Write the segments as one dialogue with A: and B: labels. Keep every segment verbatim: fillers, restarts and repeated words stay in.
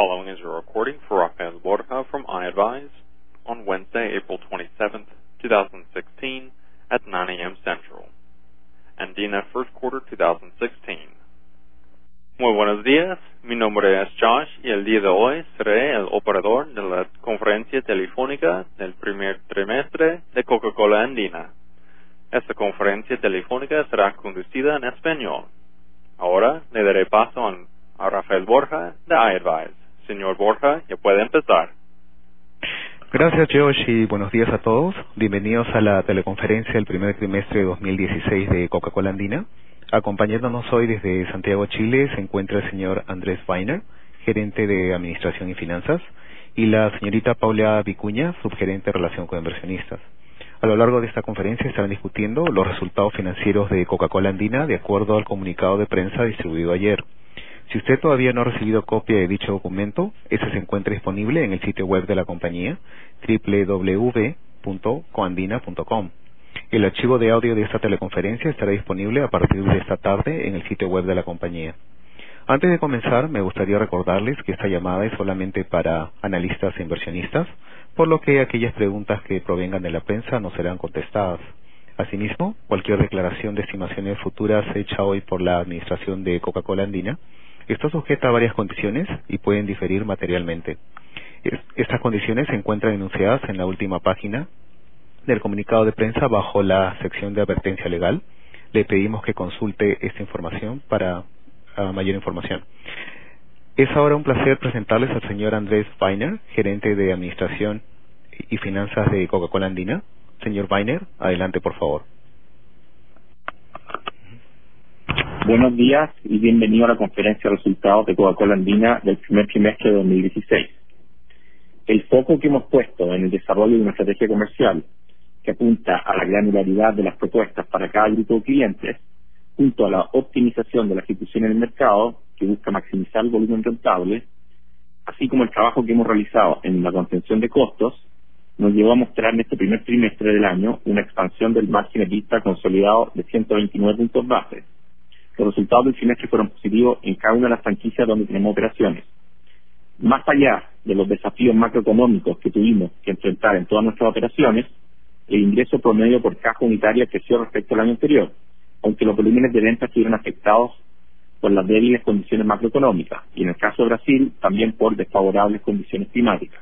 A: following is a recording for Rafael Borja from iAdvise on Wednesday, April twenty-seventh, twenty sixteen at nine a.m. Central. Andina First Quarter twenty sixteen. Muy buenos días, mi nombre es Josh y el día de hoy seré el operador de la conferencia telefónica del primer trimestre de Coca-Cola Andina. Esta conferencia telefónica será conducida en español. Ahora le daré paso a, a Rafael Borja de iAdvise. Señor Borja, ya puede empezar.
B: Gracias, Josh, y buenos días a todos. Bienvenidos a la teleconferencia del primer trimestre de dos mil dieciséis de Coca-Cola Andina. Acompañándonos hoy desde Santiago, Chile, se encuentra el señor Andrés Weiner, gerente de Administración y Finanzas, y la señorita Paula Vicuña, subgerente de Relación con Inversionistas. A lo largo de esta conferencia estarán discutiendo los resultados financieros de Coca-Cola Andina de acuerdo al comunicado de prensa distribuido ayer. Si usted todavía no ha recibido copia de dicho documento, ese se encuentra disponible en el sitio web de la compañía, doble u doble u doble u punto coandina punto com. El archivo de audio de esta teleconferencia estará disponible a partir de esta tarde en el sitio web de la compañía. Antes de comenzar, me gustaría recordarles que esta llamada es solamente para analistas e inversionistas, por lo que aquellas preguntas que provengan de la prensa no serán contestadas. Asimismo, cualquier declaración de estimaciones futuras hecha hoy por la Administración de Coca-Cola Andina está sujeta a varias condiciones y pueden diferir materialmente. Estas condiciones se encuentran enunciadas en la última página del comunicado de prensa bajo la sección de advertencia legal. Le pedimos que consulte esta información para uh, mayor información. Es ahora un placer presentarles al señor Andrés Weiner, gerente de Administración y Finanzas de Coca-Cola Andina. Señor Weiner, adelante por favor.
C: Buenos días y bienvenido a la conferencia de resultados de Coca-Cola Andina del primer trimestre de dos mil dieciséis. El foco que hemos puesto en el desarrollo de una estrategia comercial que apunta a la granularidad de las propuestas para cada grupo de clientes, junto a la optimización de la ejecución en el mercado, que busca maximizar el volumen rentable, así como el trabajo que hemos realizado en la contención de costos, nos llevó a mostrar en este primer trimestre del año una expansión del margen EBITDA consolidado de ciento veintinueve puntos base. Los resultados del trimestre fueron positivos en cada una de las franquicias donde tenemos operaciones. Más allá de los desafíos macroeconómicos que tuvimos que enfrentar en todas nuestras operaciones, el ingreso promedio por caja unitaria creció respecto al año anterior, aunque los volúmenes de ventas estuvieron afectados por las débiles condiciones macroeconómicas, y en el caso de Brasil, también por desfavorables condiciones climáticas.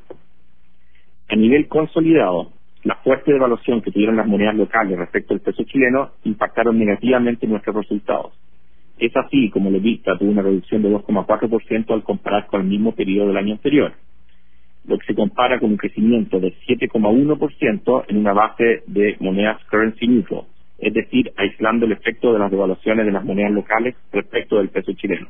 C: A nivel consolidado, la fuerte devaluación que tuvieron las monedas locales respecto al peso chileno impactaron negativamente nuestros resultados. Es así como la EBITDA tuvo una reducción de dos coma cuatro por ciento al comparar con el mismo periodo del año anterior, lo que se compara con un crecimiento de siete coma uno por ciento en una base de monedas currency neutral, es decir, aislando el efecto de las devaluaciones de las monedas locales respecto del peso chileno.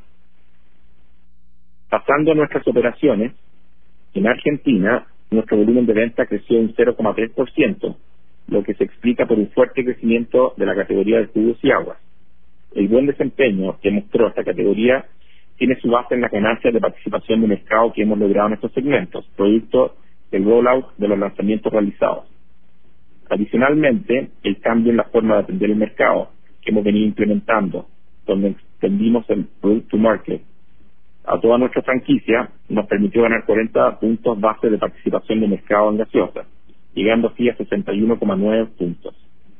C: Pasando a nuestras operaciones, en Argentina, nuestro volumen de venta creció un cero coma tres por ciento, lo que se explica por un fuerte crecimiento de la categoría de jugos y aguas. El buen desempeño que mostró esta categoría tiene su base en las ganancias de participación de mercado que hemos logrado en estos segmentos, producto del rollout de los lanzamientos realizados. Adicionalmente, el cambio en la forma de atender el mercado que hemos venido implementando, donde extendimos el product to market a toda nuestra franquicia, nos permitió ganar cuarenta puntos base de participación de mercado en gaseosa, llegando así a sesenta y uno coma nueve puntos.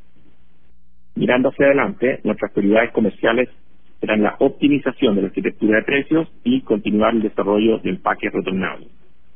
C: Mirando hacia adelante, nuestras prioridades comerciales serán la optimización de la arquitectura de precios y continuar el desarrollo de empaques retornables.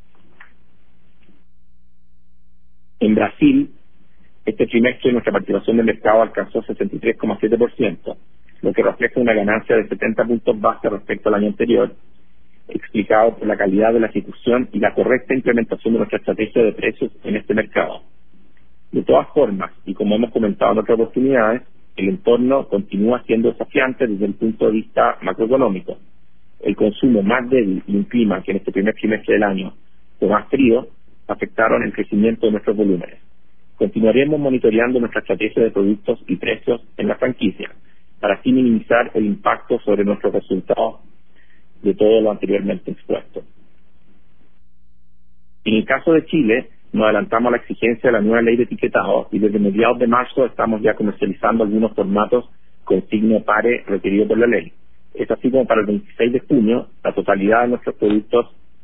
C: En Brasil, este trimestre nuestra participación de mercado alcanzó sesenta y tres coma siete por ciento, lo que refleja una ganancia de setenta puntos base respecto al año anterior, explicado por la calidad de la ejecución y la correcta implementación de nuestra estrategia de precios en este mercado. De todas formas, y como hemos comentado en otras oportunidades, el entorno continúa siendo desafiante desde el punto de vista macroeconómico. El consumo más débil y un clima que en este primer trimestre del año fue más frío afectaron el crecimiento de nuestros volúmenes. Continuaremos monitoreando nuestra estrategia de productos y precios en la franquicia para así minimizar el impacto sobre nuestros resultados de todo lo anteriormente expuesto. En el caso de Chile, nos adelantamos a la exigencia de la nueva ley de etiquetado y desde mediados de marzo estamos ya comercializando algunos formatos con signo PARE requerido por la ley. Es así como para el veintiséis de junio la totalidad de nuestros productos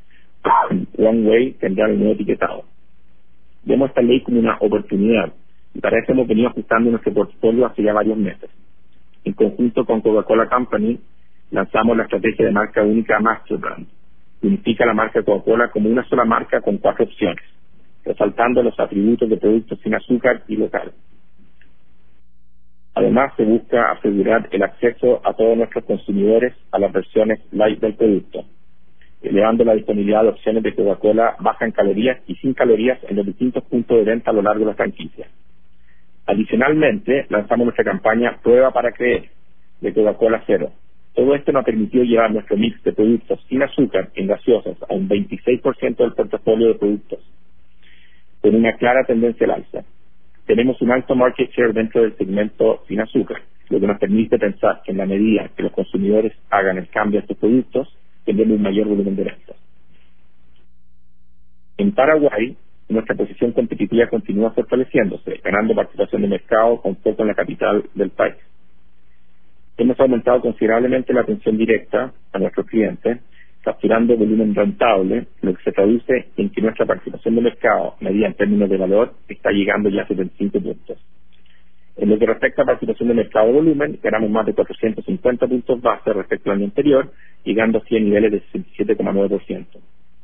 C: One Way tendrá el nuevo etiquetado. Vemos esta ley como una oportunidad y para eso hemos venido ajustando nuestro portfolio hace ya varios meses. En conjunto con Coca-Cola Company lanzamos la estrategia de marca única Master Brand, que unifica la marca Coca-Cola como una sola marca con cuatro opciones, resaltando los atributos de productos sin azúcar y local. Además, se busca asegurar el acceso a todos nuestros consumidores a las versiones light del producto, elevando la disponibilidad de opciones de Coca-Cola baja en calorías y sin calorías en los distintos puntos de venta a lo largo de la franquicia. Adicionalmente, lanzamos nuestra campaña Prueba para Creer, de Coca-Cola Cero. Todo esto nos ha permitido llevar nuestro mix de productos sin azúcar en gaseosas a un veintiséis por ciento del portafolio de productos, con una clara tendencia al alza. Tenemos un alto market share dentro del segmento sin azúcar, lo que nos permite pensar que en la medida que los consumidores hagan el cambio a estos productos, tendremos un mayor volumen de ventas. En Paraguay, nuestra posición competitiva continúa fortaleciéndose, ganando participación de mercado con foco en la capital del país. Hemos aumentado considerablemente la atención directa a nuestros clientes, capturando volumen rentable, lo que se traduce en que nuestra participación de mercado, medida en términos de valor, está llegando ya a setenta y cinco puntos. En lo que respecta a participación de mercado de volumen, ganamos más de cuatrocientos cincuenta puntos base respecto al año anterior, llegando así a niveles de sesenta y siete coma nueve por ciento.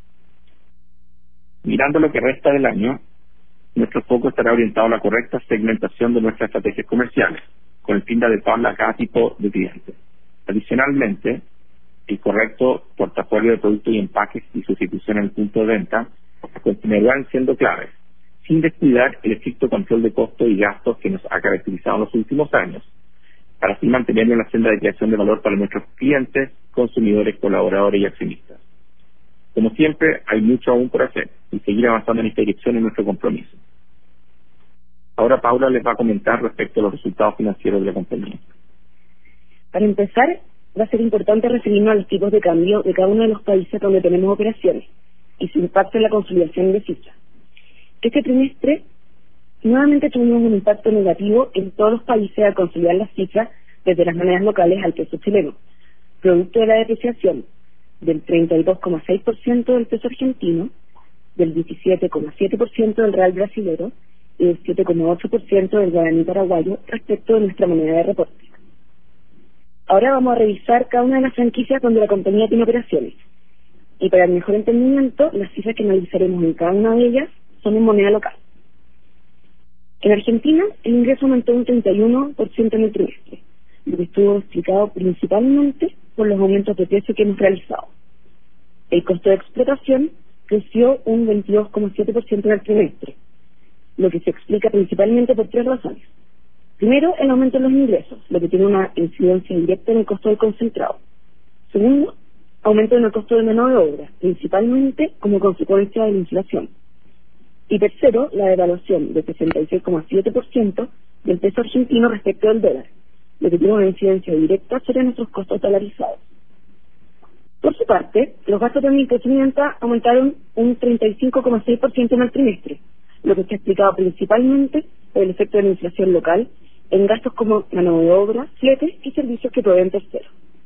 C: Mirando lo que resta del año, nuestro foco estará orientado a la correcta segmentación de nuestras estrategias comerciales, con el fin de adecuarla a cada tipo de cliente. Adicionalmente, el correcto portafolio de productos y empaques y sustitución en el punto de venta continuarán siendo claves, sin descuidar el estricto control de costos y gastos que nos ha caracterizado en los últimos años, para así mantener una senda de creación de valor para nuestros clientes, consumidores, colaboradores y accionistas. Como siempre, hay mucho aún por hacer y seguir avanzando en esta dirección es nuestro compromiso. Ahora Paula les va a comentar respecto a los resultados financieros de la compañía.
D: Para empezar, va a ser importante referirnos a los tipos de cambio de cada uno de los países donde tenemos operaciones y su impacto en la consolidación de cifras. Este trimestre, nuevamente tuvimos un impacto negativo en todos los países al consolidar las cifras desde las monedas locales al peso chileno, producto de la depreciación del treinta y dos coma seis por ciento del peso argentino, del diecisiete coma siete por ciento del real brasilero y del siete coma ocho por ciento del guaraní paraguayo respecto de nuestra moneda de reporte. Ahora vamos a revisar cada una de las franquicias donde la compañía tiene operaciones. Y para el mejor entendimiento, las cifras que analizaremos en cada una de ellas son en moneda local. En Argentina, el ingreso aumentó un treinta y uno por ciento en el trimestre, lo que estuvo explicado principalmente por los aumentos de precio que hemos realizado. El costo de explotación creció un veintidós coma siete por ciento en el trimestre, lo que se explica principalmente por tres razones. Primero, el aumento en los ingresos, lo que tiene una incidencia directa en el costo del concentrado. Segundo, aumento en el costo de mano de obra, principalmente como consecuencia de la inflación. Y tercero, la devaluación de sesenta y seis coma siete por ciento del peso argentino respecto del dólar, lo que tiene una incidencia directa sobre nuestros costos dolarizados. Por su parte, los gastos de administración y venta aumentaron un treinta y cinco coma seis por ciento en el trimestre, lo que está explicado principalmente por el efecto de la inflación local en gastos como mano de obra, fletes y servicios que proveen terceros.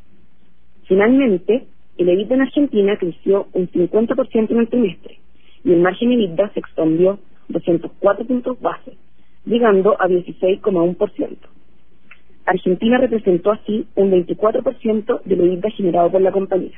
D: Finalmente, el EBITDA en Argentina creció un cincuenta por ciento en el trimestre y el margen EBITDA se expandió doscientos cuatro puntos base, llegando a dieciséis coma uno por ciento. Argentina representó así un veinticuatro por ciento del EBITDA generado por la compañía.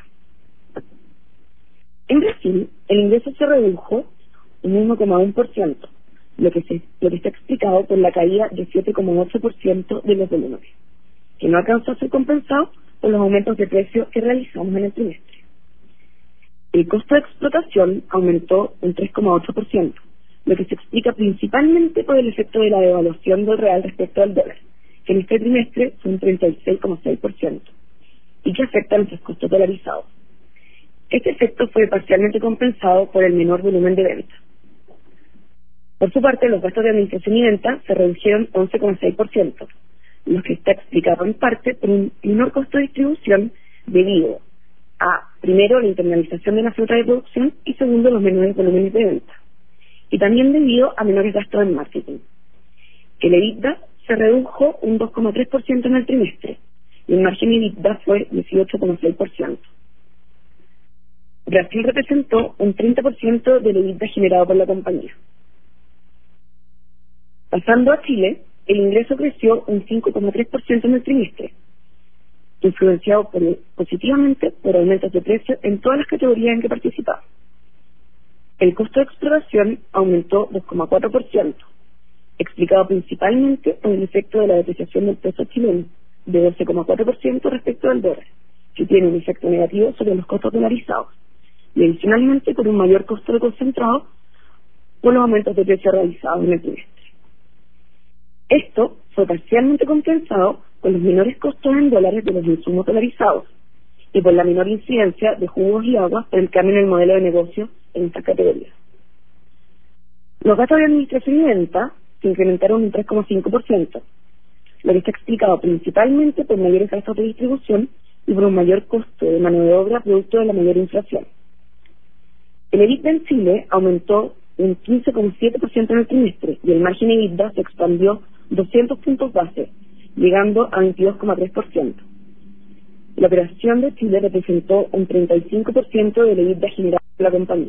D: En Brasil, el ingreso se redujo un uno coma uno por ciento, lo que, se, lo que está explicado por la caída de siete coma ocho por ciento de los volúmenes, que no alcanzó a ser compensado por los aumentos de precio que realizamos en el trimestre. El costo de explotación aumentó un tres coma ocho por ciento, lo que se explica principalmente por el efecto de la devaluación del real respecto al dólar, que en este trimestre fue un treinta y seis coma seis por ciento, y que afecta a nuestros costos dolarizados. Este efecto fue parcialmente compensado por el menor volumen de venta. Por su parte, los gastos de administración y venta se redujeron once coma seis por ciento, lo que está explicado en parte por un menor costo de distribución debido a, primero, la internalización de la flota de producción y segundo, los menores volúmenes de venta, y también debido a menores gastos en marketing. El EBITDA se redujo un dos coma tres por ciento en el trimestre y el margen EBITDA fue dieciocho coma seis por ciento. Brasil representó un treinta por ciento del EBITDA generado por la compañía. Pasando a Chile, el ingreso creció un cinco coma tres por ciento en el trimestre, influenciado por, positivamente por aumentos de precios en todas las categorías en que participaba. El costo de explotación aumentó dos coma cuatro por ciento, explicado principalmente por el efecto de la depreciación del peso chileno, de doce coma cuatro por ciento respecto al dólar, que tiene un efecto negativo sobre los costos dolarizados, y adicionalmente por un mayor costo de concentrado por los aumentos de precios realizados en el trimestre. Esto fue parcialmente compensado con los menores costos en dólares de los insumos dolarizados y por la menor incidencia de jugos y aguas por el cambio en el modelo de negocio en estas categorías. Los gastos de administración y venta se incrementaron un tres coma cinco por ciento, lo que está explicado principalmente por mayores gastos de distribución y por un mayor costo de mano de obra producto de la mayor inflación. El EBITDA en Chile aumentó un quince coma siete por ciento en el trimestre y el margen EBITDA se expandió doscientos puntos base, llegando a veintidós coma tres por ciento. La operación de Chile representó un treinta y cinco por ciento del EBITDA generado por la compañía.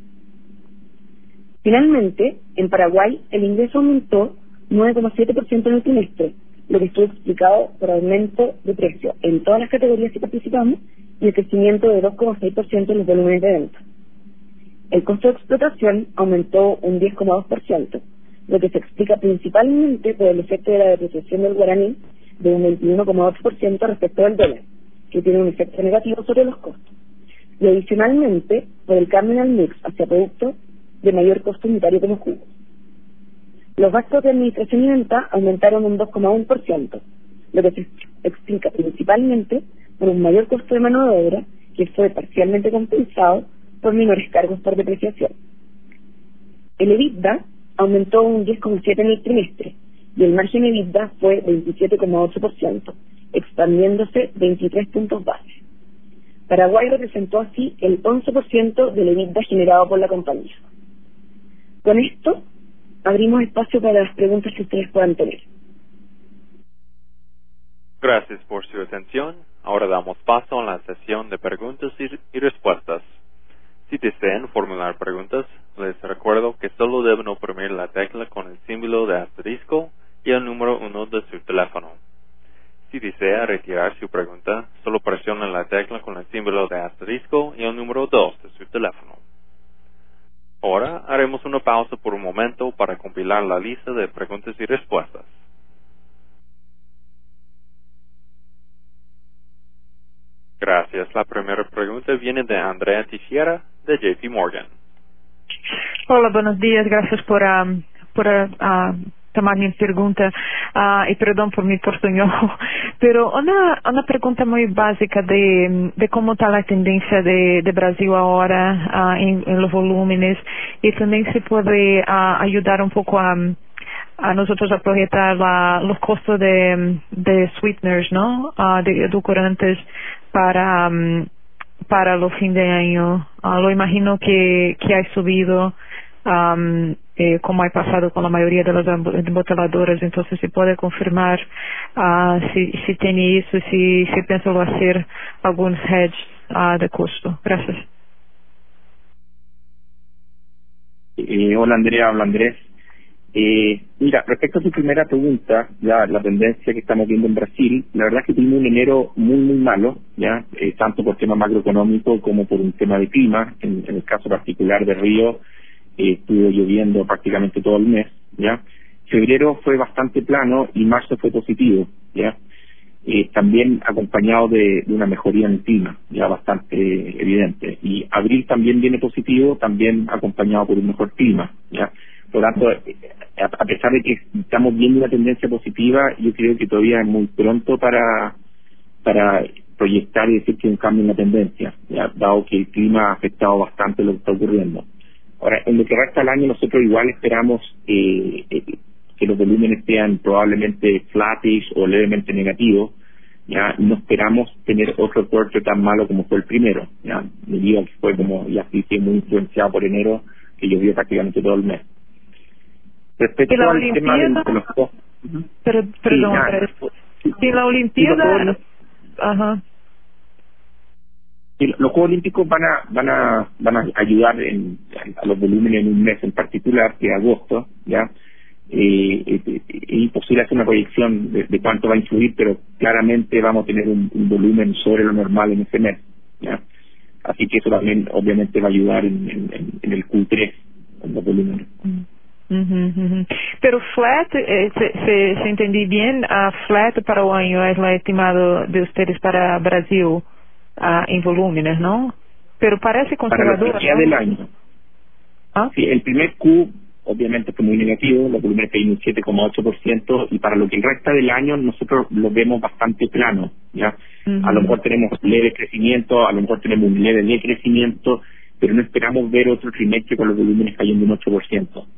D: Finalmente, en Paraguay, el ingreso aumentó nueve coma siete por ciento en el trimestre, lo que estuvo explicado por aumento de precio en todas las categorías que participamos y el crecimiento de dos coma seis por ciento en los volúmenes de venta. El costo de explotación aumentó un diez coma dos por ciento, lo que se explica principalmente por el efecto de la depreciación del guaraní de un veintiuno coma ocho por ciento respecto al dólar, que tiene un efecto negativo sobre los costos, y adicionalmente por el cambio en el mix hacia productos de mayor costo unitario como jugos. Los gastos de administración y venta aumentaron un dos coma uno por ciento, lo que se explica principalmente por un mayor costo de mano de obra que fue parcialmente compensado por menores cargos por depreciación. El EBITDA aumentó un diez coma siete por ciento en el trimestre y el margen EBITDA fue veintisiete coma ocho por ciento, expandiéndose veintitrés puntos base. Paraguay representó así el once por ciento del EBITDA generado por la compañía. Con esto, abrimos espacio para las preguntas que ustedes puedan tener.
A: Gracias por su atención. Ahora damos paso a la sesión de preguntas y, y respuestas. Si desean formular preguntas, les recuerdo que solo deben oprimir la tecla con el símbolo de asterisco y el número uno de su teléfono. Si desea retirar su pregunta, solo presione la tecla con el símbolo de asterisco y el número dos de su teléfono. Ahora haremos una pausa por un momento para compilar la lista de preguntas y respuestas. Gracias. La primera pregunta viene de Andrea Teixeira, de J P Morgan.
E: Hola, buenos días. Gracias por, um, por uh, tomar mi pregunta uh, y perdón por mi portuñol. Pero una, una pregunta muy básica de, de cómo está la tendencia de, de Brasil ahora uh, en, en los volúmenes y también se puede uh, ayudar un poco a... a nosotros a proyectar la, los costos de, de sweeteners, ¿no? Uh, de edulcorantes para um, para los fin de año. Uh, lo imagino que, que ha subido um, eh, como ha pasado con la mayoría de las emboteladoras. Entonces, se puede confirmar uh, si, si tiene eso, si, si piensa hacer algún hedge uh, de costo. Gracias.
C: Eh, hola Andrea, hola Andrés. Eh, mira, respecto a tu primera pregunta, ya la tendencia que estamos viendo en Brasil, la verdad es que tuvimos un enero muy muy malo, ya eh, tanto por tema macroeconómico como por un tema de clima. En, en el caso particular de Río, eh, estuvo lloviendo prácticamente todo el mes, ya. Febrero fue bastante plano y marzo fue positivo, ya. Eh, también acompañado de, de una mejoría en el clima, ya bastante eh, evidente. Y abril también viene positivo, también acompañado por un mejor clima, ya. Por lo tanto, a pesar de que estamos viendo una tendencia positiva, yo creo que todavía es muy pronto para para proyectar y decir que hay un cambio en la tendencia, ya, dado que el clima ha afectado bastante lo que está ocurriendo. Ahora, en lo que resta del año, nosotros igual esperamos eh, eh, que los volúmenes sean probablemente flattish o levemente negativos. Ya no esperamos tener otro quarter tan malo como fue el primero. Ya diría que fue como, y así que muy influenciado por enero, que llovió prácticamente todo el mes. Respecto
E: ¿Y la
C: al
E: Olimpiada?
C: tema de, de los costos. Uh-huh.
E: Pero, perdón,
C: sí,
E: pero, si la Olimpiada...
C: Sí,
E: Ajá.
C: Y los Juegos Olímpicos van a van a van a ayudar en, a los volúmenes en un mes en particular, que es agosto, ya. Eh, eh, eh, es imposible hacer una proyección de, de cuánto va a influir, pero claramente vamos a tener un, un volumen sobre lo normal en ese mes, ya. Así que eso también obviamente va a ayudar en, en, en el Q tres, en los volúmenes.
E: Uhum, uhum. Pero flat, eh, se, se, se entendí bien, a flat para o año es lo estimado de ustedes para Brasil ah, en volúmenes, ¿no? Pero parece conservador.
C: Para lo que queda
E: ¿no?
C: del año.
E: ¿Ah?
C: Sí, el primer Q obviamente fue muy negativo, los volúmenes caían un siete coma ocho por ciento, y para lo que resta del año nosotros lo vemos bastante plano, ¿ya? Uh-huh. A lo mejor tenemos leve crecimiento, a lo mejor tenemos un leve decrecimiento, pero no esperamos ver otro trimestre con los volúmenes cayendo un ocho por ciento.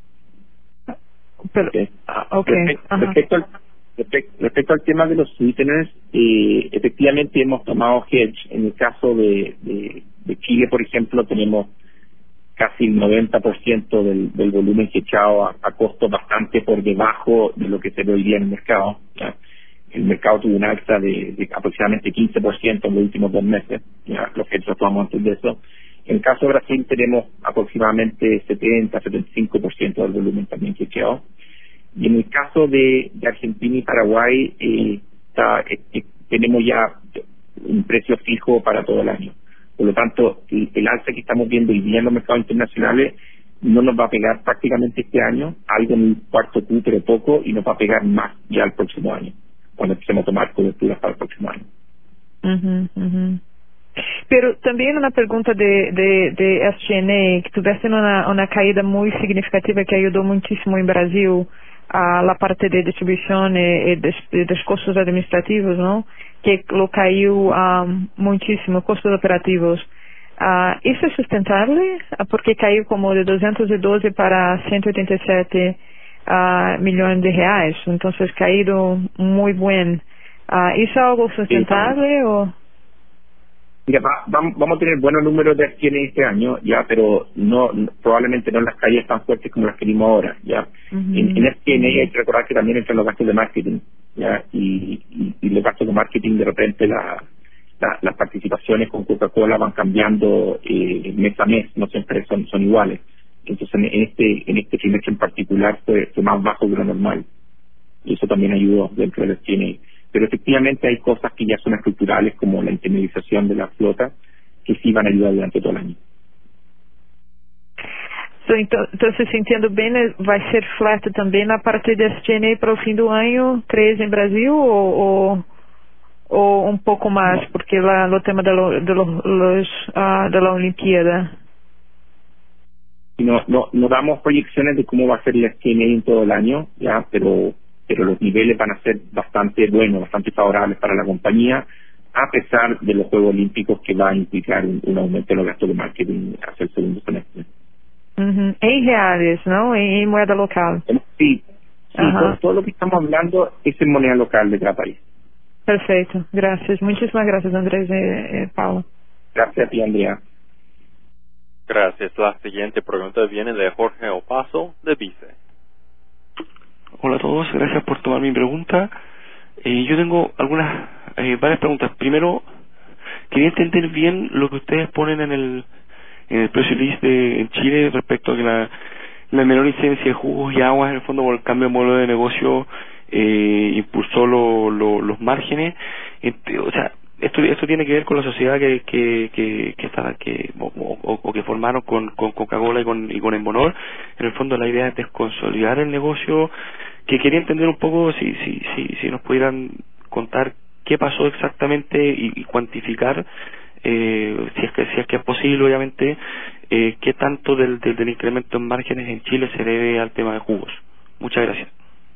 E: Pero,
C: okay.
E: Ah, okay.
C: Respecto, respecto, al, respecto, respecto al tema de los sweeteners, eh, efectivamente hemos tomado hedge. En el caso de, de, de Chile, por ejemplo, tenemos casi el noventa por ciento del, del volumen hedgeado a, a costo bastante por debajo de lo que se ve hoy día en el mercado, ¿ya? El mercado tuvo una alza de, de aproximadamente quince por ciento en los últimos dos meses, ¿ya? Los hedges los tomamos antes de eso. En el caso de Brasil tenemos aproximadamente setenta a setenta y cinco por ciento del volumen también hedgeado. Y en el caso de, de Argentina y Paraguay, eh, está, eh, eh, tenemos ya un precio fijo para todo el año. Por lo tanto, el, el alza que estamos viendo hoy día en los mercados internacionales no nos va a pegar prácticamente este año, algo en el cuarto Q, pero poco, y nos va a pegar más ya el próximo año, cuando empecemos a tomar coberturas para el próximo año.
E: Uh-huh, uh-huh. Pero también una pregunta de, de, de S G N A, que tuviste una, una caída muy significativa que ayudó muchísimo en Brasil a la parte de distribución y, y, de, y de los costos administrativos, ¿no? Que lo cayó um, muchísimo, costos operativos. Uh, ¿Eso es sustentable? Porque cayó como de doscientos doce para ciento ochenta y siete uh, millones de reales, entonces caído muy buen. Uh, ¿Eso es algo sustentable sí, o...?
C: Mira, va, va, vamos a tener buenos números de S G N A este año, ya, pero no, no probablemente no en las caídas tan fuertes como las que vimos ahora, ya. Uh-huh. En, en S G N A hay que recordar que también entran los gastos de marketing, ya, y, y, y los gastos de marketing de repente la, la, las participaciones con Coca-Cola van cambiando eh, mes a mes, no siempre son, son iguales. Entonces en este en este trimestre en particular fue, fue más bajo de lo normal, y eso también ayudó dentro del S G N A. Pero efectivamente hay cosas que ya son estructurales, como la internalización de la flota, que sí van a ayudar durante todo el año.
E: So, entonces, si entiendo bien, vai ser flat também na parte de S G N A para o fim do ano, três em Brasil ou, ou, ou um pouco mais, no. Porque lá no tema de, lo, de, lo, los, uh, de la Olimpiada?
C: No, no, no damos proyecciones de cómo va a ser el S G N A en todo el año, ya, pero pero los niveles van a ser bastante buenos, bastante favorables para la compañía, a pesar de los Juegos Olímpicos, que va a implicar un, un aumento de los gastos de marketing hacia el segundo semestre.
E: Uh-huh. En reales, ¿no? En, en moneda local.
C: Sí, sí, todo, todo lo que estamos hablando es en moneda local de cada país.
E: Perfecto, gracias. Muchísimas gracias, Andrés y eh, eh, Paulo.
C: Gracias a ti, Andrea.
A: Gracias. La siguiente pregunta viene de Jorge Opaso, de Vice.
F: Hola a todos, gracias por tomar mi pregunta. Eh, yo tengo algunas, eh, varias preguntas. Primero, quería entender bien lo que ustedes ponen en el en el press release de en Chile respecto a que la, la menor incidencia de jugos y aguas, en el fondo por el cambio de modelo de negocio, eh, impulsó lo, lo, los márgenes. Ent- o sea, esto esto tiene que ver con la sociedad que que que que, está, que o, o, o que formaron con, con Coca-Cola y con y con Embonor. En el fondo la idea es desconsolidar el negocio, que quería entender un poco si si si si nos pudieran contar qué pasó exactamente y, y cuantificar, eh, si es que si es que es posible, obviamente, eh, qué tanto del, del del incremento en márgenes en Chile se debe al tema de jugos. Muchas gracias.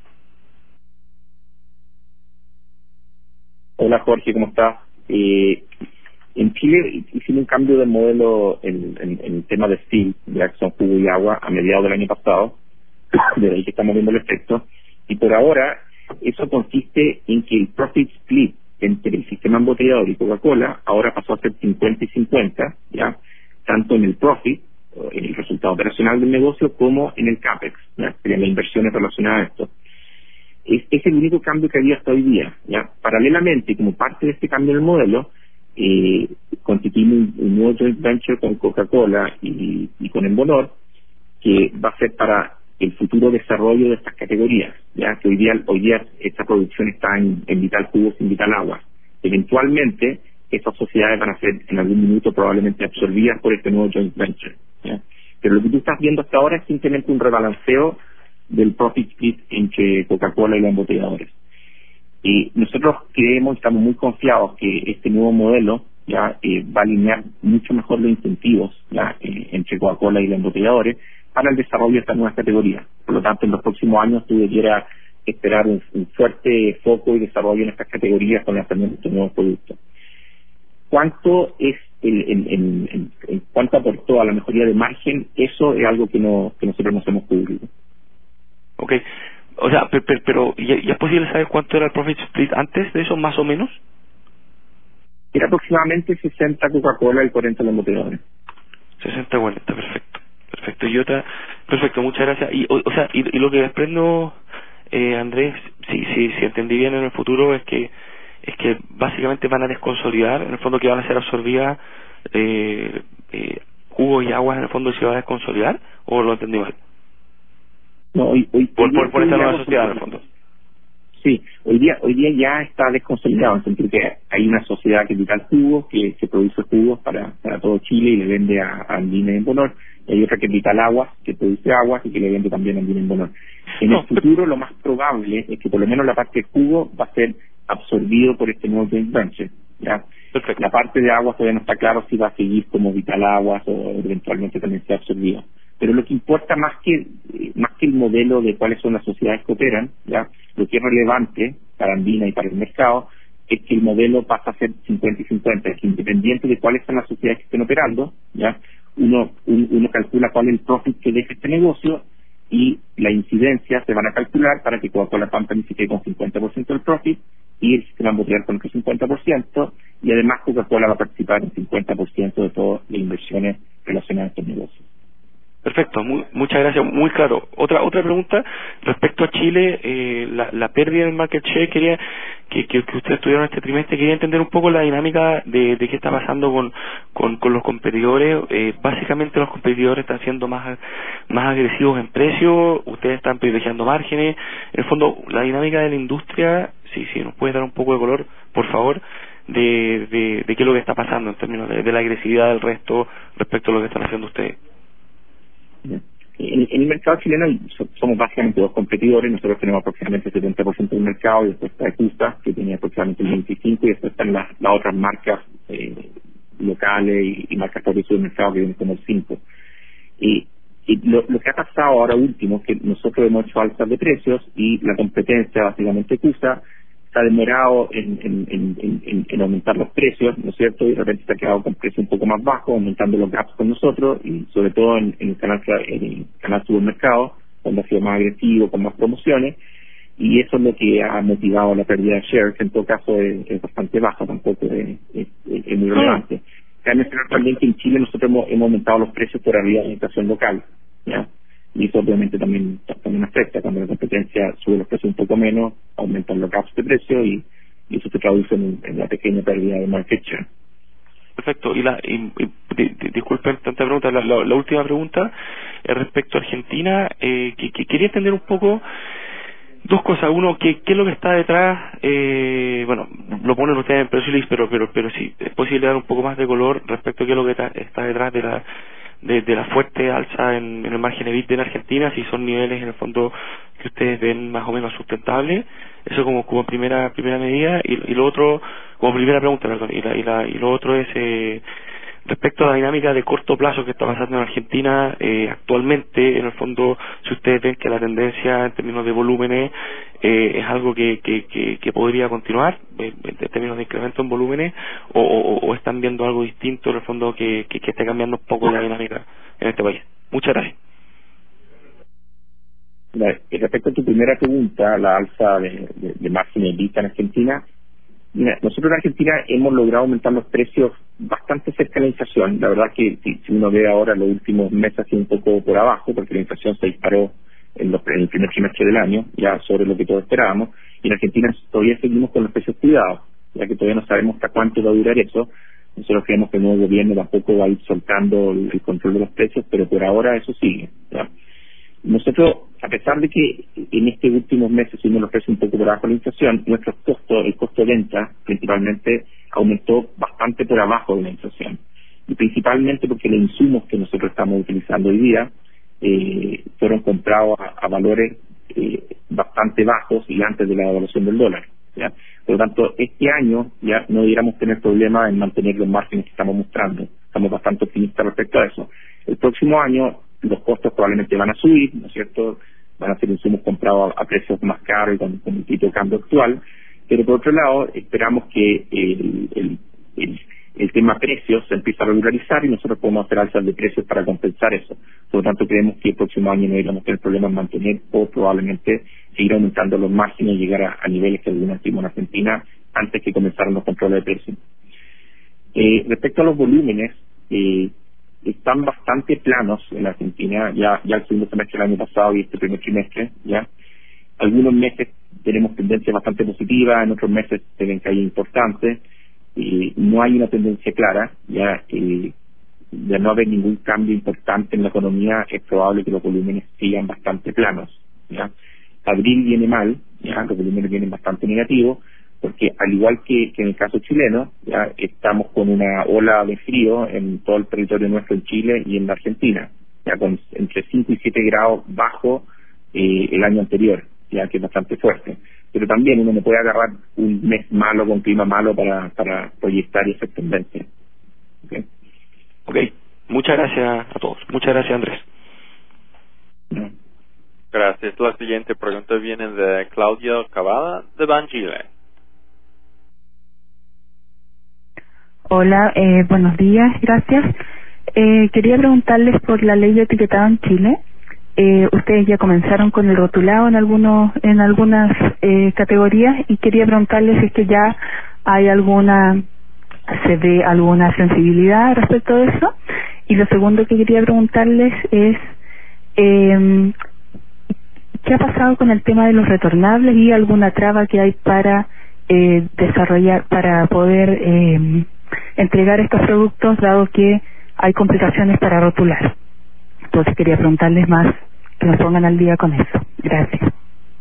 C: Hola Jorge, ¿cómo estás? Eh, en Chile hicimos un cambio de modelo en, en, en el tema de Steel, de Axon Jugo y Agua, a mediados del año pasado, de ahí que estamos viendo el efecto, y por ahora eso consiste en que el profit split entre el sistema embotellador y Coca-Cola ahora pasó a ser cincuenta y cincuenta, ya, tanto en el profit, en el resultado operacional del negocio, como en el CAPEX, ya, serían las inversiones relacionadas a esto. Es, es el único cambio que había hasta hoy día, ya. Paralelamente, como parte de este cambio en el modelo, eh, constituimos un, un nuevo joint venture con Coca-Cola y, y con Embonor, que va a ser para el futuro desarrollo de estas categorías, ya que hoy día, hoy día esta producción está en, en Vital Jugos y en Vital Aguas. Eventualmente, estas sociedades van a ser en algún minuto probablemente absorbidas por este nuevo joint venture, ¿ya? Pero lo que tú estás viendo hasta ahora es simplemente un rebalanceo del profit split entre Coca-Cola y los embotelladores. Y nosotros creemos, estamos muy confiados que este nuevo modelo ya eh, va a alinear mucho mejor los incentivos ya eh, entre Coca-Cola y los embotelladores para el desarrollo de estas nuevas categorías. Por lo tanto, en los próximos años tú debieras esperar un, un fuerte foco y desarrollo en estas categorías con el lanzamiento de estos nuevos productos. ¿Cuánto es el, el, el, el, el cuánto aportó a la mejoría de margen? Eso es algo que no que nosotros no hemos cubierto.
F: Ok, o sea, pero, pero ¿ya, ¿ya es posible saber cuánto era el profit split antes de eso, más o menos?
C: Era aproximadamente sesenta Coca-Cola y cuarenta los embotelladores.
F: sesenta cuarenta, perfecto. Perfecto, y otra, perfecto, muchas gracias. Y, o, o sea, y, y lo que desprendo, eh, Andrés, si, si, si entendí bien en el futuro, es que es que básicamente van a desconsolidar, en el fondo que van a ser absorbidas eh, eh, jugos y aguas, en el fondo se va a desconsolidar, ¿o lo entendí mal?
C: No, hoy, hoy,
F: por,
C: hoy
F: por, por esta nueva sociedad, en el
C: fondo.
F: fondo.
C: Sí, hoy día hoy día ya está desconsolidado, en el sentido que hay una sociedad que Vital Jugos, que, que produce jugos para, para todo Chile y le vende a, a Andina y Embonor, y hay otra que es Vital Aguas, que produce aguas y que le vende también a Andina y Embonor. En
F: No,
C: el futuro lo más probable es que por lo menos la parte de jugo va a ser absorbido por este nuevo joint venture, ¿ya?
F: Perfecto.
C: La parte de aguas todavía no está claro si va a seguir como Vital Aguas o eventualmente también sea absorbido. Pero lo que importa más que más que el modelo de cuáles son las sociedades que operan, ya, lo que es relevante para Andina y para el mercado es que el modelo pasa a ser cincuenta y cincuenta, es que independiente de cuáles son las sociedades que estén operando, ya, uno un, uno calcula cuál es el profit que deja este negocio y la incidencia se van a calcular para que Coca-Cola Company se quede con cincuenta por ciento del profit y el sistema embotellador con otro cincuenta por ciento, y además Coca-Cola va a participar en cincuenta por ciento de todas las inversiones relacionadas a estos negocios.
F: Perfecto, muy, muchas gracias, muy claro. Otra otra pregunta respecto a Chile, eh, la, la pérdida del market share, quería que, que, que ustedes tuvieron este trimestre, quería entender un poco la dinámica de, de qué está pasando con, con, con los competidores. Eh, básicamente los competidores están siendo más más agresivos en precio, ustedes están privilegiando márgenes. En el fondo, la dinámica de la industria, si, si nos puedes dar un poco de color, por favor, de, de, de qué es lo que está pasando en términos de, de la agresividad del resto respecto a lo que están haciendo ustedes.
C: En, en el mercado chileno somos básicamente dos competidores. Nosotros tenemos aproximadamente el setenta por ciento del mercado, y después está Ecusa, que tiene aproximadamente el veinticinco por ciento, y después están las, las otras marcas eh, locales y, y marcas propias del mercado que vienen como el cinco por ciento. Y, y lo, lo que ha pasado ahora último es que nosotros hemos hecho alzas de precios y la competencia, básicamente Ecusa, se ha demorado en, en, en, en, en aumentar los precios, ¿no es cierto? Y de repente se ha quedado con precios un poco más bajos, aumentando los gaps con nosotros, y sobre todo en, en el canal en el canal supermercado, donde ha sido más agresivo, con más promociones, y eso es lo que ha motivado la pérdida de share, que en todo caso es, es bastante baja, tampoco es, es, es muy relevante. Cabe mencionar también que en Chile nosotros hemos, hemos aumentado los precios por arriba de la inflación local, ¿ya? Y eso obviamente también, también afecta. Cuando la competencia sube los precios un poco menos, aumentan los gaps de precio, y, y eso se traduce en, en la pequeña pérdida de market share.
F: Perfecto. Y, la, y, y di, di, disculpen tanta pregunta, la, la, la última pregunta es respecto a Argentina, eh, que, que quería entender un poco dos cosas. Uno, ¿qué, qué es lo que está detrás? Eh, bueno, lo ponen ustedes en press release, pero, pero, pero sí, es posible dar un poco más de color respecto a qué es lo que está, está detrás de la De, de la fuerte alza en, en el margen EBITDA en Argentina, si son niveles en el fondo que ustedes ven más o menos sustentables. Eso como como primera primera medida. Y, y lo otro, como primera pregunta, perdón, y, la, y, la, y lo otro es eh, respecto a la dinámica de corto plazo que está pasando en Argentina eh, actualmente. En el fondo, si ustedes ven que la tendencia en términos de volúmenes eh, es algo que, que, que, que podría continuar eh, en términos de incremento en volúmenes, o, o, o están viendo algo distinto en el fondo que, que, que esté cambiando un poco la dinámica en este país. Muchas gracias.
C: Respecto a tu primera pregunta, la alza de, de, de margen de EBITDA en Argentina, mira, nosotros en Argentina hemos logrado aumentar los precios bastante cerca de la inflación. La verdad que si, si uno ve ahora los últimos meses ha sido un poco por abajo, porque la inflación se disparó en, los, en el primer trimestre del año, ya sobre lo que todos esperábamos, y en Argentina todavía seguimos con los precios cuidados. ya que todavía no sabemos hasta cuánto va a durar eso. Nosotros creemos que el nuevo gobierno tampoco va a ir soltando el, el control de los precios, pero por ahora eso sigue, ¿ya? Nosotros, a pesar de que en estos últimos meses subimos los precios un poco por abajo de la inflación, nuestro costo, el costo de venta, principalmente, aumentó bastante por abajo de la inflación. Y principalmente porque los insumos que nosotros estamos utilizando hoy día eh, fueron comprados a, a valores eh, bastante bajos y antes de la devaluación del dólar, ¿ya? Por lo tanto, este año ya no debiéramos tener problemas en mantener los márgenes que estamos mostrando. Estamos bastante optimistas respecto a eso. El próximo año los costos probablemente van a subir, ¿no es cierto? Van a ser insumos comprados a, a precios más caros y con, con el tipo de cambio actual, pero por otro lado esperamos que el, el, el, el tema precios se empiece a regularizar y nosotros podemos hacer alzas de precios para compensar eso. Por lo tanto, creemos que el próximo año no deberíamos tener problemas en mantener o probablemente seguir aumentando los márgenes y llegar a, a niveles que algunos tuvimos en Argentina antes que comenzaran los controles de precios. Eh, respecto a los volúmenes, eh, están bastante planos en la Argentina, ya ya el segundo semestre del año pasado y este primer trimestre, ya. Algunos meses tenemos tendencia bastante positiva, en otros meses se ven caídas importantes, y no hay una tendencia clara, ya, eh, de no haber ningún cambio importante en la economía, es probable que los volúmenes sigan bastante planos, ya. Abril viene mal, ya, los volúmenes vienen bastante negativos, porque al igual que, que en el caso chileno, ya estamos con una ola de frío en todo el territorio nuestro en Chile y en la Argentina, ya con entre cinco y siete grados bajo eh, el año anterior, ya que es bastante fuerte. Pero también uno no puede agarrar un mes malo con clima malo para, para proyectar esa tendencia. ¿Okay?
F: Ok, muchas gracias a todos. Muchas gracias, Andrés.
C: No.
A: Gracias. La siguiente pregunta viene de Claudia Cavada de Banchile.
G: Hola, eh, buenos días, gracias. Eh, quería preguntarles por la ley de etiquetado en Chile. Eh, ustedes ya comenzaron con el rotulado en algunos, en algunas eh, categorías y quería preguntarles si es que ya hay alguna, se ve alguna sensibilidad respecto de eso. Y lo segundo que quería preguntarles es eh, ¿qué ha pasado con el tema de los retornables y alguna traba que hay para eh, desarrollar, para poder eh, entregar estos productos, dado que hay complicaciones para rotular? Entonces quería preguntarles más, que nos pongan al día con eso. Gracias.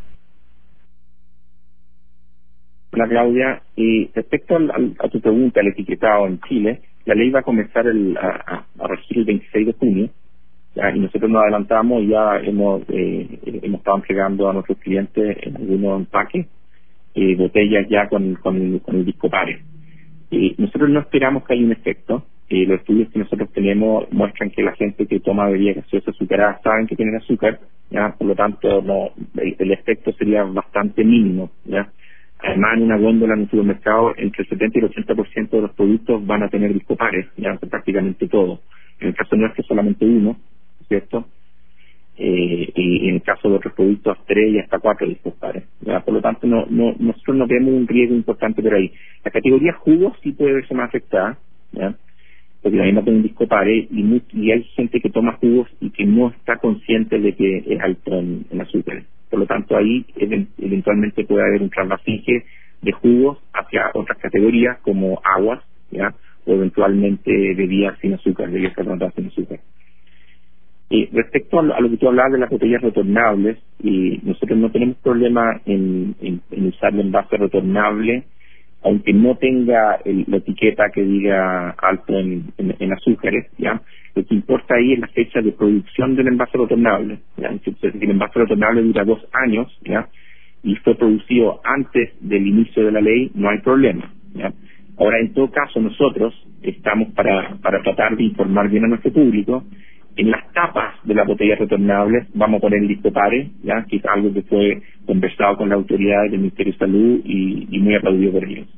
C: Hola, Claudia. Y respecto al, al, a tu pregunta, el etiquetado en Chile, la ley va a comenzar el, a, a, a regir el veintiséis de junio, ¿ya? Y nosotros nos adelantamos y ya hemos, eh, hemos estado entregando a nuestros clientes en algunos empaques eh, botellas ya con, con, con el disco pare. Eh, nosotros no esperamos que haya un efecto. Eh, los estudios que nosotros tenemos muestran que la gente que toma bebidas gaseosas azucaradas saben que tienen azúcar, ¿ya? Por lo tanto no, el, el efecto sería bastante mínimo, ¿ya? Además, en una góndola en un supermercado, entre el setenta y el ochenta por ciento de los productos van a tener disco pares, ya prácticamente todo. En el caso nuestro solamente uno, ¿cierto? Eh, y en el caso de otros productos, tres y hasta cuatro discos pares, ¿ya? Por lo tanto, no, no, nosotros no vemos un riesgo importante por ahí. La categoría jugos sí puede verse más afectada, ¿ya? Porque también no tiene un disco pare y, muy, y hay gente que toma jugos y que no está consciente de que es alto en, en azúcar. Por lo tanto, ahí eventualmente puede haber un trasvasije de jugos hacia otras categorías como aguas, ¿ya? O eventualmente bebidas sin azúcar, bebidas carbonatadas sin azúcar. Eh, respecto a lo, a lo que tú hablabas de las botellas retornables, eh, nosotros no tenemos problema en, en, en usar el envase retornable, aunque no tenga el, la etiqueta que diga alto en, en, en azúcares, ¿ya? Lo que importa ahí es la fecha de producción del envase retornable, ¿ya? Entonces, si el envase retornable dura dos años, ¿ya? Y fue producido antes del inicio de la ley, no hay problema, ¿ya? Ahora, en todo caso, nosotros estamos para, para tratar de informar bien a nuestro público. En las tapas de las botellas retornables vamos a poner el disco pare, ¿ya? Que es algo que fue conversado con las autoridades del Ministerio de Salud y, y muy aplaudido por ellos.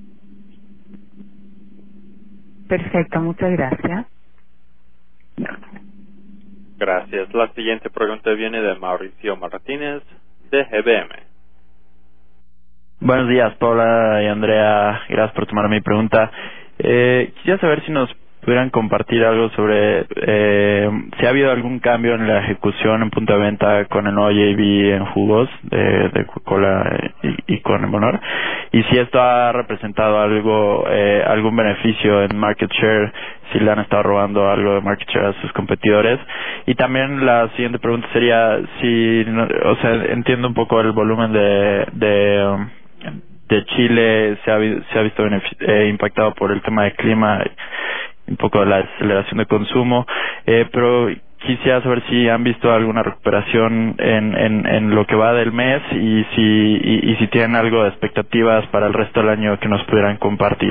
G: Perfecto, muchas gracias.
C: Ya.
A: Gracias. La siguiente pregunta viene de Mauricio Martínez de G B M.
H: Buenos días, Paula y Andrea. Gracias por tomar mi pregunta. Eh, quisiera saber si nos pudieran compartir algo sobre eh, si ha habido algún cambio en la ejecución en punto de venta con el nuevo J V en jugos de, de Coca-Cola y, y con el Bonor, y si esto ha representado algo, eh, algún beneficio en market share, si le han estado robando algo de market share a sus competidores. Y también la siguiente pregunta sería si, o sea, entiendo un poco el volumen de, de um, de Chile se ha, se ha visto eh, impactado por el tema del clima, un poco la aceleración de consumo, eh, pero quisiera saber si han visto alguna recuperación en, en, en lo que va del mes y si, y, y si tienen algo de expectativas para el resto del año que nos pudieran compartir.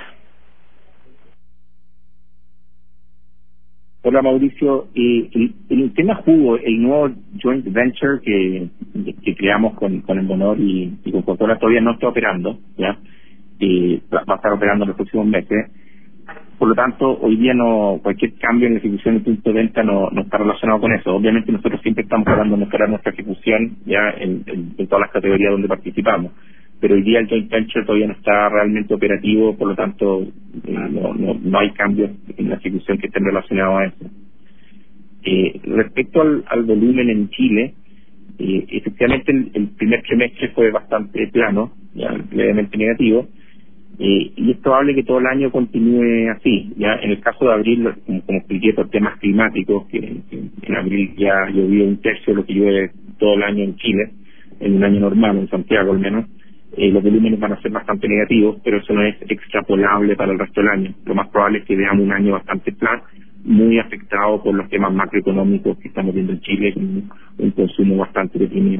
C: Hola Mauricio, eh, el, el tema jugo, el nuevo joint venture que, que creamos con, con el Bonor y, y con Coca-Cola todavía no está operando, ya, eh, va a estar operando en los próximos meses. Por lo tanto, hoy día no cualquier cambio en la ejecución del punto de venta no, no está relacionado con eso. Obviamente nosotros siempre estamos tratando de mejorar nuestra ejecución ya en, en, en todas las categorías donde participamos. Pero hoy día el joint venture todavía no está realmente operativo, por lo tanto eh, no, no, no hay cambios en la ejecución que estén relacionados a eso. Eh, respecto al, al volumen en Chile, eh, efectivamente el, el primer trimestre fue bastante plano, ya levemente negativo, eh, y es probable que todo el año continúe así. Ya en el caso de abril, como, como expliqué, por temas climáticos, que, que en abril ya llovió un tercio de lo que llueve todo el año en Chile, en un año normal, en Santiago al menos. Eh, los volúmenes van a ser bastante negativos, pero eso no es extrapolable para el resto del año. Lo más probable es que veamos un año bastante plano, muy afectado por los temas macroeconómicos que estamos viendo en Chile, con un, un consumo bastante deprimido.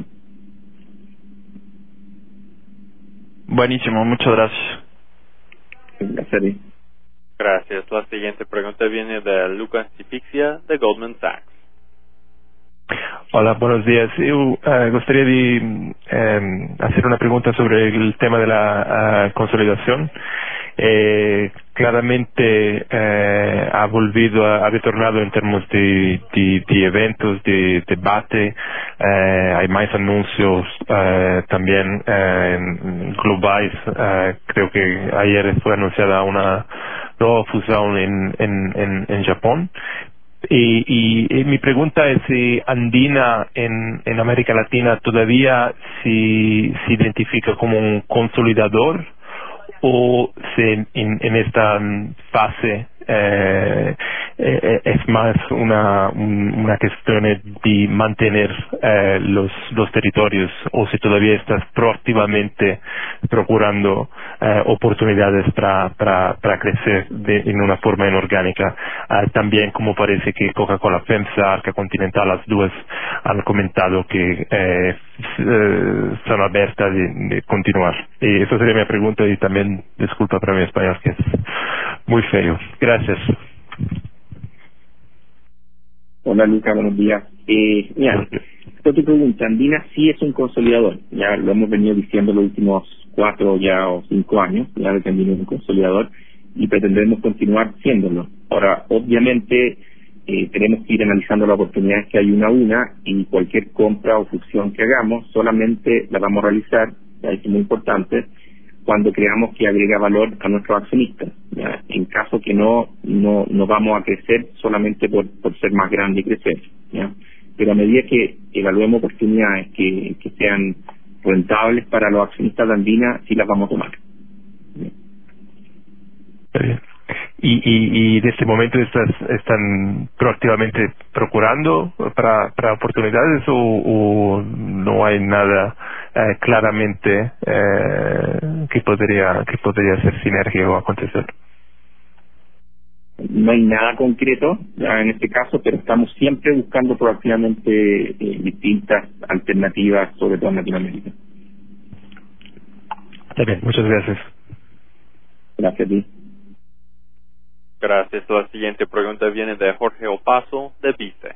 H: Buenísimo, muchas gracias.
C: Gracias.
A: Gracias. La siguiente pregunta viene de Lucas Tipixia de Goldman Sachs.
I: Hola, buenos días. Yo uh, gustaría de, eh, hacer una pregunta sobre el tema de la uh, consolidación. Eh, claramente eh, ha volvido, ha retornado en términos de, de, de eventos, de debate. Eh, hay más anuncios eh, también eh, globales. Eh, creo que ayer fue anunciada una nueva fusión en, en, en, en Japón. Y, y, y mi pregunta es si Andina en, en América Latina todavía se, se identifica como un consolidador o si en, en esta fase eh, eh, es más una, una cuestión de mantener eh, los, los territorios, o si todavía estás proactivamente procurando eh, oportunidades para, para, para crecer de, en una forma inorgánica. Uh, también como parece que Coca-Cola FEMSA, Arca Continental, las dos han comentado que eh, son abiertas de, de continuar. Y esa sería mi pregunta, y también disculpa para mi español que es muy feo. Gracias.
C: Hola Luca, buenos días. Eh, mira, esta tu pregunta, Andina sí es un consolidador, ya lo hemos venido diciendo los últimos cuatro ya o cinco años, ya de que Andina es un consolidador y pretendemos continuar siéndolo. Ahora, obviamente, eh, tenemos que ir analizando las oportunidades que hay una a una, y cualquier compra o fusión que hagamos solamente la vamos a realizar, ya es muy importante, cuando creamos que agrega valor a nuestros accionistas. ¿Ya? En caso que no, no no vamos a crecer solamente por, por ser más grande y crecer. ¿Ya? Pero a medida que evaluemos oportunidades que, que sean rentables para los accionistas de Andina, sí las vamos a tomar. ¿Ya?
I: Está bien. Y, y, y de este momento estás, están proactivamente procurando para, para oportunidades, o, o no hay nada eh, claramente eh, que podría que podría ser sinergia o acontecer.
C: No hay nada concreto ya en este caso, pero estamos siempre buscando proactivamente eh, distintas alternativas, sobre todo en Latinoamérica.
I: Está bien, muchas gracias.
C: Gracias a ti.
A: Gracias. La siguiente pregunta viene de Jorge Opaso de Vice.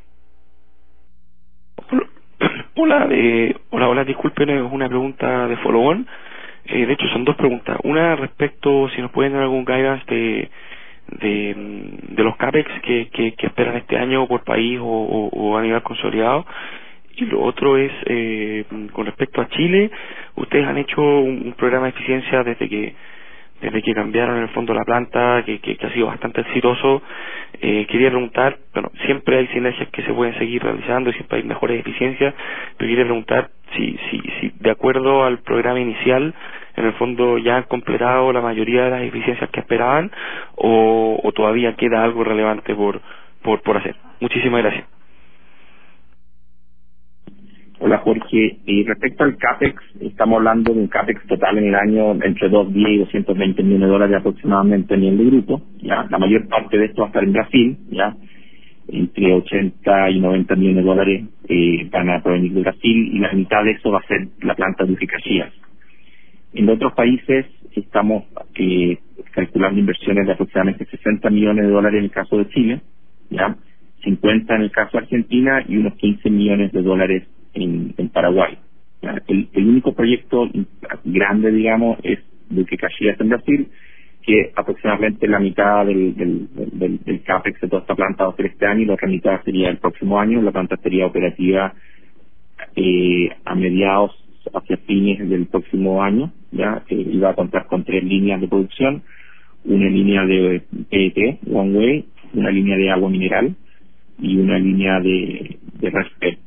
F: Hola, eh, hola, hola, disculpen, es una pregunta de follow-on. Eh, de hecho, son dos preguntas. Una respecto, si nos pueden dar algún guidance de, de, de los CAPEX que, que, que esperan este año por país o, o, o a nivel consolidado. Y lo otro es, eh, con respecto a Chile, ustedes han hecho un, un programa de eficiencia desde que desde que cambiaron en el fondo la planta, que, que, que ha sido bastante exitoso. Eh, quería preguntar, bueno, siempre hay sinergias que se pueden seguir realizando y siempre hay mejores eficiencias, pero quería preguntar si, si, si de acuerdo al programa inicial, en el fondo ya han completado la mayoría de las eficiencias que esperaban o, o todavía queda algo relevante por, por, por hacer. Muchísimas gracias.
C: Hola Jorge, y respecto al CAPEX, estamos hablando de un CAPEX total en el año entre doscientos diez y doscientos veinte millones de dólares aproximadamente a nivel de grupo, ya. La mayor parte de esto va a estar en Brasil, ya, entre ochenta y noventa millones de dólares eh, van a provenir de Brasil y la mitad de eso va a ser la planta de Caxias. En otros países estamos eh, calculando inversiones de aproximadamente sesenta millones de dólares en el caso de Chile, ya, cincuenta en el caso de Argentina y unos quince millones de dólares en, en Paraguay. El, el único proyecto grande, digamos, es Duque Caxias en Brasil, que aproximadamente la mitad del, del, del, del CAPEX de toda esta planta va a ser este año y la otra mitad sería el próximo año. La planta estaría operativa eh, a mediados, hacia fines del próximo año, ya eh, y va a contar con tres líneas de producción, una línea de P E T, One Way, una línea de agua mineral y una línea de, de respeto.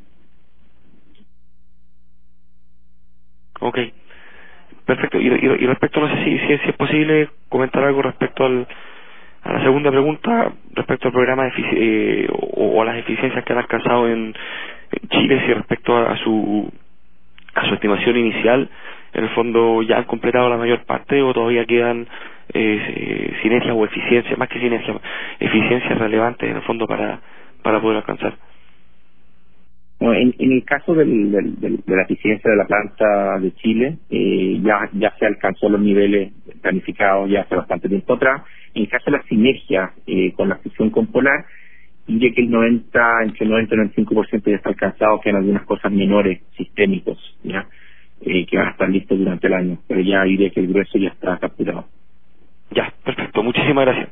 F: Ok, perfecto. Y, y, y respecto, no sé si, si, si es posible comentar algo respecto al, a la segunda pregunta, respecto al programa de efici- eh, o, o a las eficiencias que han alcanzado en, en Chile, si respecto a, a su a su estimación inicial, en el fondo ya han completado la mayor parte o todavía quedan eh, eh, sinergias o eficiencias, más que sinergias, eficiencias relevantes en el fondo para, para poder alcanzar.
C: Bueno, en, en el caso del, del, del, de la eficiencia de la planta de Chile, eh, ya ya se alcanzó los niveles planificados ya hace bastante tiempo atrás. En el caso de la sinergia eh, con la fusión con Polar, diría que el noventa, entre el noventa y el noventa y cinco por ciento ya está alcanzado, que en algunas cosas menores, sistémicos, ya eh, que van a estar listos durante el año, pero ya diría que el grueso ya está capturado.
F: Ya, perfecto, muchísimas gracias.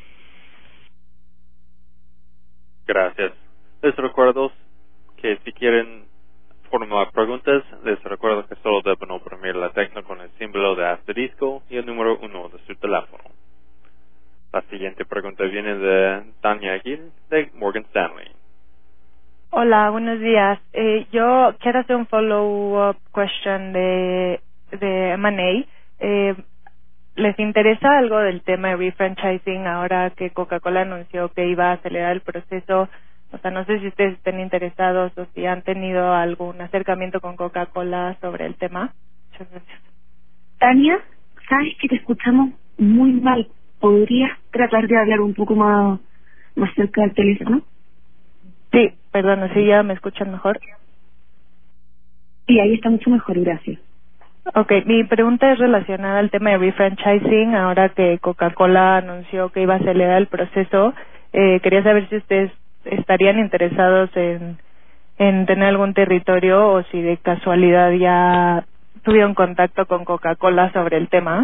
A: Gracias. Les recuerdo que si quieren formular preguntas, les recuerdo que solo deben oprimir la tecla con el símbolo de asterisco y el número uno de su teléfono. La siguiente pregunta viene de Tania Aguirre de Morgan Stanley.
J: Hola, buenos días. Eh, yo quiero hacer un follow-up question de, de M and A. Eh, ¿Les interesa algo del tema de refranchising ahora que Coca-Cola anunció que iba a acelerar el proceso? O sea, no sé si ustedes estén interesados o si han tenido algún acercamiento con Coca-Cola sobre el tema. Muchas gracias.
D: Tania, sabes que te escuchamos muy mal. ¿Podrías tratar de hablar un poco más, más cerca del teléfono?
J: Sí, perdón, ¿sí ya me escuchan mejor?
D: Sí, ahí está mucho mejor, gracias.
J: Ok, mi pregunta es relacionada al tema de refranchising. Ahora que Coca-Cola anunció que iba a acelerar el proceso, eh, quería saber si ustedes estarían interesados en, en tener algún territorio o si de casualidad ya tuvieron contacto con Coca-Cola sobre el tema.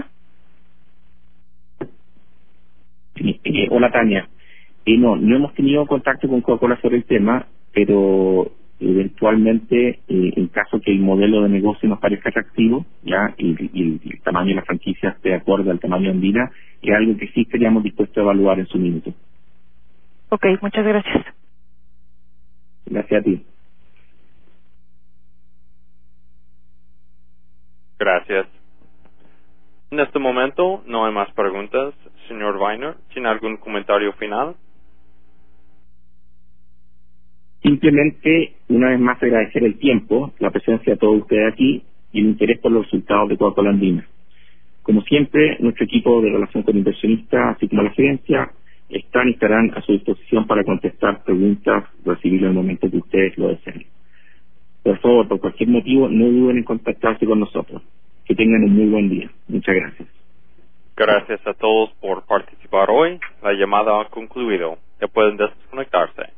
C: Eh, hola Tania, eh, no, no hemos tenido contacto con Coca-Cola sobre el tema, pero eventualmente, eh, en caso que el modelo de negocio nos parezca atractivo, ya y, y el tamaño de la franquicia esté acorde al tamaño de Andina, es algo que sí estaríamos dispuestos a evaluar en su minuto.
J: Ok, muchas gracias.
C: Gracias a ti.
A: Gracias. En este momento no hay más preguntas. Señor Weiner, ¿tiene algún comentario final?
C: Simplemente, una vez más, agradecer el tiempo, la presencia de todos ustedes aquí y el interés por los resultados de Coca-Cola Andina. Como siempre, nuestro equipo de relación con inversionistas, así como la gerencia, están y estarán a su disposición para contestar preguntas, recibir en el momento que ustedes lo deseen. Por favor, por cualquier motivo, no duden en contactarse con nosotros. Que tengan un muy buen día. Muchas gracias.
A: Gracias a todos por participar hoy. La llamada ha concluido. Ya pueden desconectarse.